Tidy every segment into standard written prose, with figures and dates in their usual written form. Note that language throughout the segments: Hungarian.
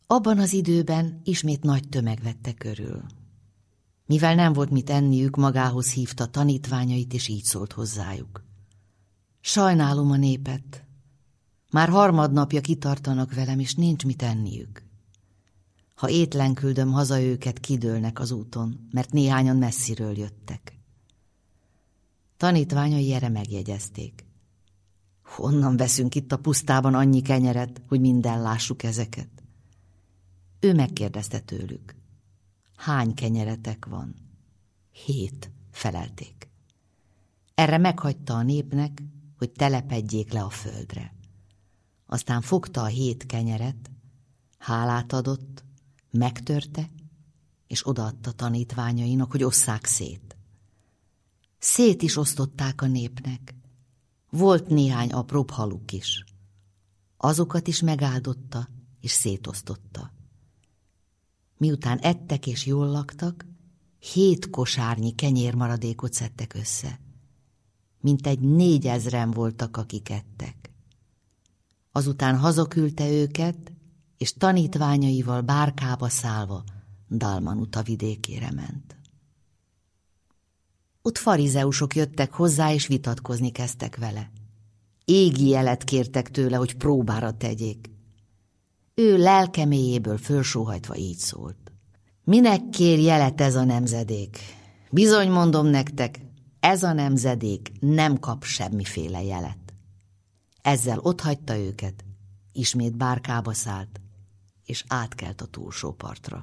Abban az időben ismét nagy tömeg vette körül. Mivel nem volt mit enniük, magához hívta tanítványait, és így szólt hozzájuk. Sajnálom a népet. Már harmadnapja kitartanak velem, és nincs mit enniük. Ha étlen küldöm haza őket, kidőlnek az úton, mert néhányan messziről jöttek. Tanítványai erre megjegyezték. Honnan veszünk itt a pusztában annyi kenyeret, hogy minden lássuk ezeket? Ő megkérdezte tőlük. Hány kenyeretek van? 7, felelték. Erre meghagyta a népnek, hogy telepedjék le a földre. Aztán fogta a 7 kenyeret, hálát adott, megtörte, és odaadta tanítványainak, hogy osszák szét. Szét is osztották a népnek. Volt néhány apróbb haluk is. Azokat is megáldotta, és szétosztotta. Miután ettek és jól laktak, 7 kosárnyi kenyérmaradékot szedtek össze. Mintegy 4000-en voltak, akik ettek. Azután hazaküldte őket, és tanítványaival bárkába szállva Dalmanuta vidékére ment. Ott farizeusok jöttek hozzá, és vitatkozni kezdtek vele. Égi jelet kértek tőle, hogy próbára tegyék. Ő lelke mélyéből fölsóhajtva így szólt. Minek kér jelet ez a nemzedék? Bizony mondom nektek, ez a nemzedék nem kap semmiféle jelet. Ezzel otthagyta őket, ismét bárkába szállt, és átkelt a túlsó partra.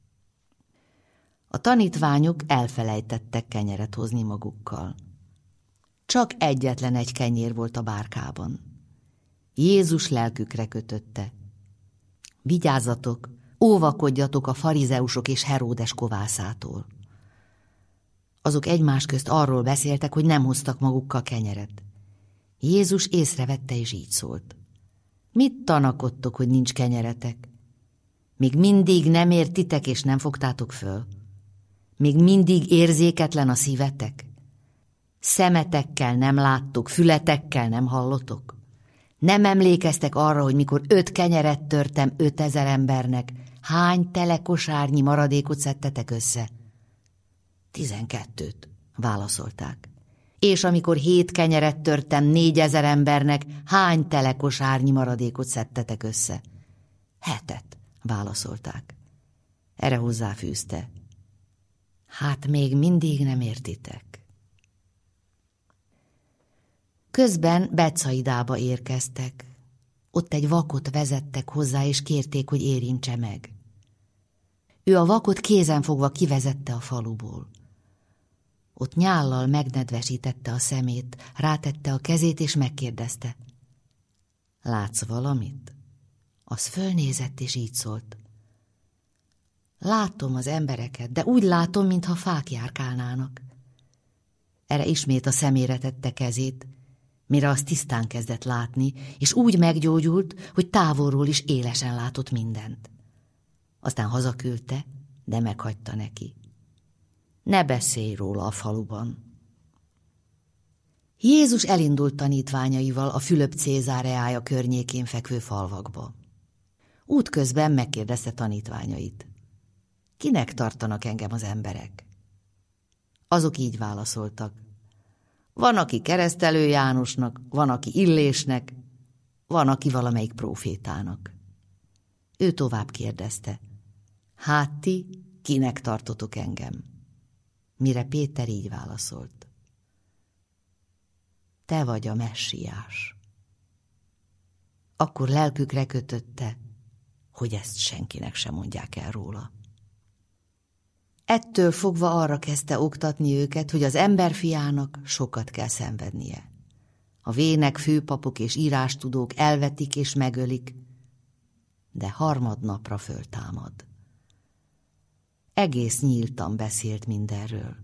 A tanítványok elfelejtettek kenyeret hozni magukkal. Csak egyetlen egy kenyér volt a bárkában. Jézus lelkükre kötötte. Vigyázzatok, óvakodjatok a farizeusok és Heródes kovászától. Azok egymás közt arról beszéltek, hogy nem hoztak magukkal kenyeret. Jézus észrevette, és így szólt. Mit tanakodtok, hogy nincs kenyeretek? Még mindig nem értitek, és nem fogtátok föl? Még mindig érzéketlen a szívetek? Szemetekkel nem láttok, fületekkel nem hallotok? Nem emlékeztek arra, hogy mikor 5 kenyeret törtem 5000 embernek, hány telekosárnyi maradékot szedtetek össze? 12, válaszolták. És amikor 7 kenyeret törtem 4000 embernek, hány telekosárnyi maradékot szedtetek össze? 7, válaszolták. Erre hozzáfűzte. Hát még mindig nem értitek. Közben Betszaidába érkeztek. Ott egy vakot vezettek hozzá, és kérték, hogy érintse meg. Ő a vakot kézenfogva kivezette a faluból. Ott nyállal megnedvesítette a szemét, rátette a kezét, és megkérdezte. Látsz valamit? Az fölnézett, és így szólt. Látom az embereket, de úgy látom, mintha fák járkálnának. Erre ismét a szemére tette kezét, mire az tisztán kezdett látni, és úgy meggyógyult, hogy távolról is élesen látott mindent. Aztán hazaküldte, de meghagyta neki. Ne beszélj róla a faluban. Jézus elindult tanítványaival a Fülöp-Cézáreája környékén fekvő falvakba. Útközben megkérdezte tanítványait. Kinek tartanak engem az emberek? Azok így válaszoltak. Van, aki Keresztelő Jánosnak, van, aki Illésnek, van, aki valamelyik prófétának. Ő tovább kérdezte. Hát ti, kinek tartotok engem? Mire Péter így válaszolt. Te vagy a Messiás. Akkor lelkükre kötötte, hogy ezt senkinek sem mondják el róla. Ettől fogva arra kezdte oktatni őket, hogy az emberfiának sokat kell szenvednie. A vének, főpapok és írástudók elvetik és megölik, de harmadnapra föltámad. Egész nyíltan beszélt mindenről.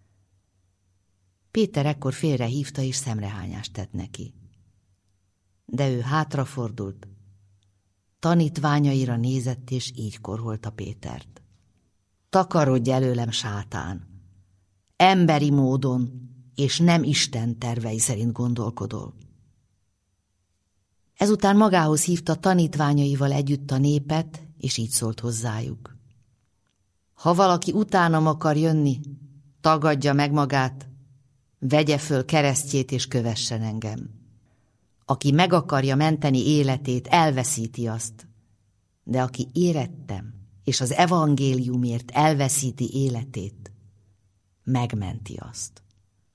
Péter ekkor félrehívta és szemrehányást tett neki. De ő hátrafordult, tanítványaira nézett, és így korholta Pétert. Takarodj előlem, sátán! Emberi módon, és nem Isten tervei szerint gondolkodol. Ezután magához hívta tanítványaival együtt a népet, és így szólt hozzájuk. Ha valaki utánam akar jönni, tagadja meg magát, vegye föl keresztjét és kövessen engem. Aki meg akarja menteni életét, elveszíti azt, de aki érettem, és az evangéliumért elveszíti életét, megmenti azt.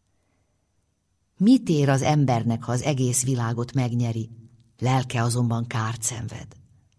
Mit ér az embernek, ha az egész világot megnyeri, lelke azonban kárt szenved?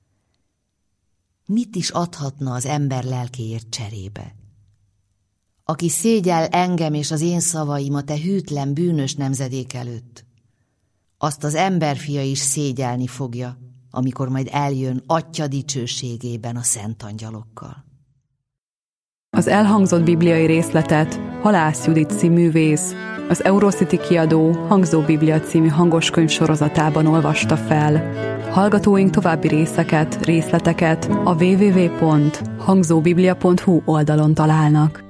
Mit is adhatna az ember lelkéért cserébe? Aki szégyel engem és az én szavaim a te hűtlen, bűnös nemzedék előtt, azt az emberfia is szégyelni fogja, amikor majd eljön Atya dicsőségében a szent angyalokkal. Az elhangzott bibliai részletet Halász Judit színművész, az Eurocity kiadó Hangzó Biblia című hangoskönyv sorozatában olvasta fel. Hallgatóink további részleteket a www.hangzóbiblia.hu oldalon találnak.